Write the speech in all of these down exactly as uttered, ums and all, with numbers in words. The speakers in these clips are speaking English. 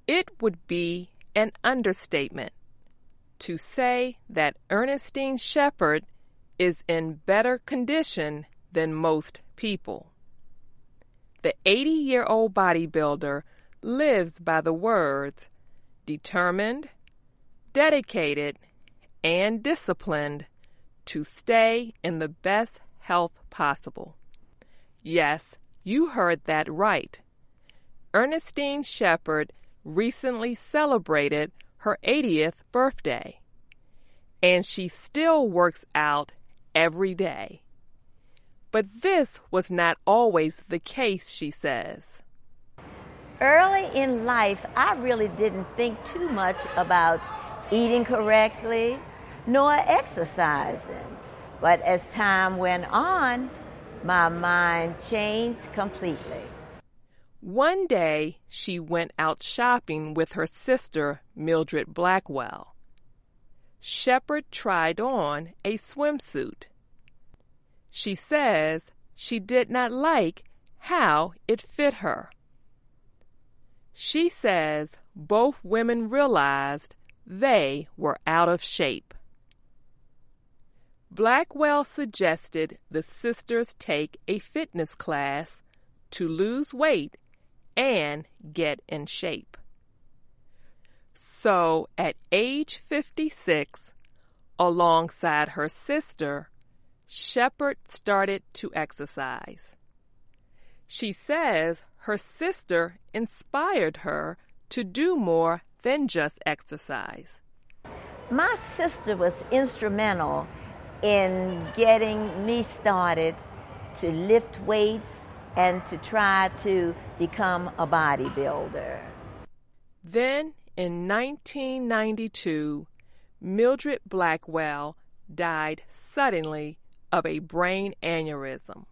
It would be an understatement to say that Ernestine Shepard is in better condition than most people. The eighty-year-old bodybuilder lives by the words determined, dedicated, and disciplined to stay in the best health possible. Yes, you heard that right. Ernestine Shepard recently celebrated her eightieth birthday, and she still works out every day. But this was not always the case, she says. Early in life, I really didn't think too much about eating correctly nor exercising. But as time went on, my mind changed completely. One day, she went out shopping with her sister, Mildred Blackwell. Shepard tried on a swimsuit. She says she did not like how it fit her. She says both women realized they were out of shape. Blackwell suggested the sisters take a fitness class to lose weight and get in shape. So at age fifty-six, alongside her sister, Shepard started to exercise. She says her sister inspired her to do more than just exercise. My sister was instrumental in getting me started to lift weights and to try to become a bodybuilder. Then, in nineteen ninety-two, Mildred Blackwell died suddenly of a brain aneurysm.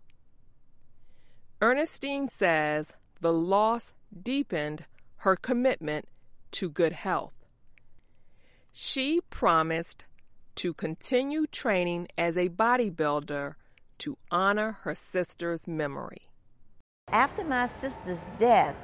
Ernestine says the loss deepened her commitment to good health. She promised to continue training as a bodybuilder to honor her sister's memory. After my sister's death,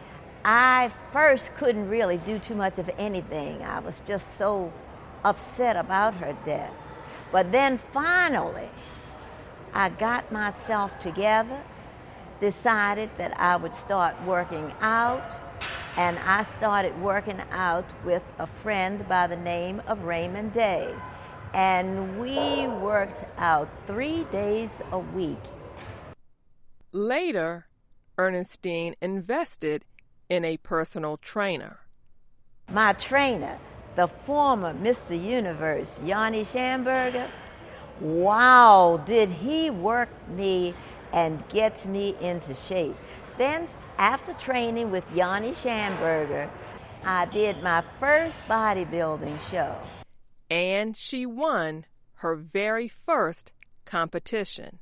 I first couldn't really do too much of anything. I was just so upset about her death. But then finally, I got myself together, decided that I would start working out, and I started working out with a friend by the name of Raymond Day. And we worked out three days a week. Later, Ernestine invested in a personal trainer. My trainer, the former Mister Universe, Yanni Schamberger, wow, did he work me and get me into shape. Then, after training with Yanni Schamberger, I did my first bodybuilding show. And she won her very first competition.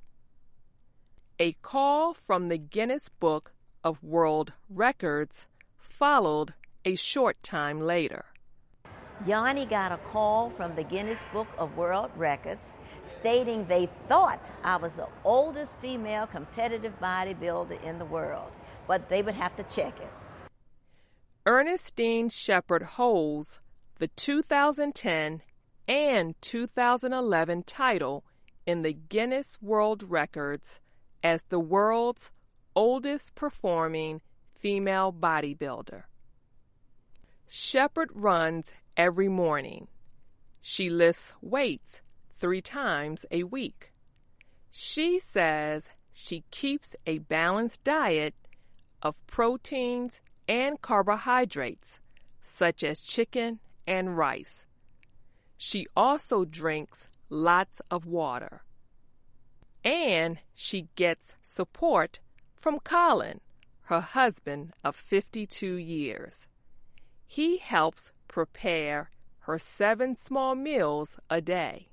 A call from the Guinness Book of World Records followed a short time later. Yanni got a call from the Guinness Book of World Records stating they thought I was the oldest female competitive bodybuilder in the world, but they would have to check it. Ernestine Shepard holds the two thousand ten and two thousand eleven title in the Guinness World Records as the world's oldest performing female bodybuilder. Shepard runs every morning. She lifts weights three times a week. She says she keeps a balanced diet of proteins and carbohydrates, such as chicken and rice. She also drinks lots of water. And she gets support from Colin, her husband of fifty-two years. He helps prepare her seven small meals a day.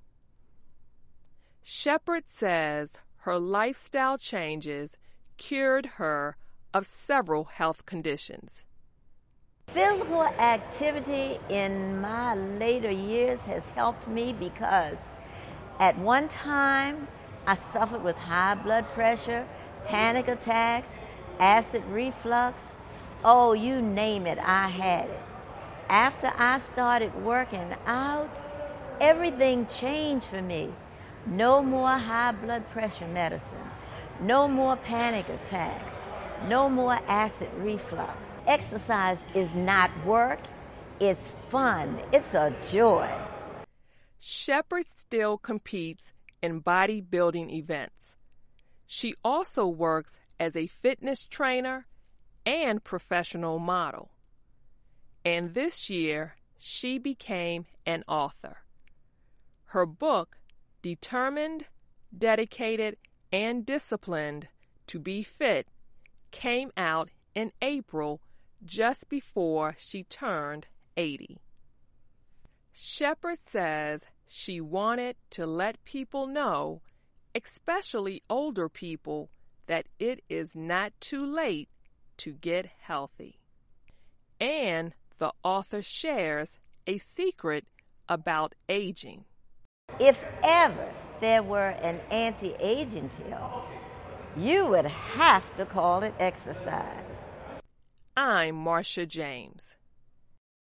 Shepard says her lifestyle changes cured her of several health conditions. Physical activity in my later years has helped me because at one time I suffered with high blood pressure, panic attacks, acid reflux, Oh, you name it, I had it. After I started working out, everything changed for me. No more high blood pressure medicine. No more panic attacks. No more acid reflux. Exercise is not work. It's fun. It's a joy. Shepherd still competes in bodybuilding events. She also works as a fitness trainer and professional model. And this year, she became an author. Her book, Determined, Dedicated, and Disciplined to Be Fit, came out in April just before she turned eighty. Shepherd says she wanted to let people know, especially older people, that it is not too late to get healthy. And the author shares a secret about aging. If ever there were an anti-aging pill, you would have to call it exercise. I'm Marsha James.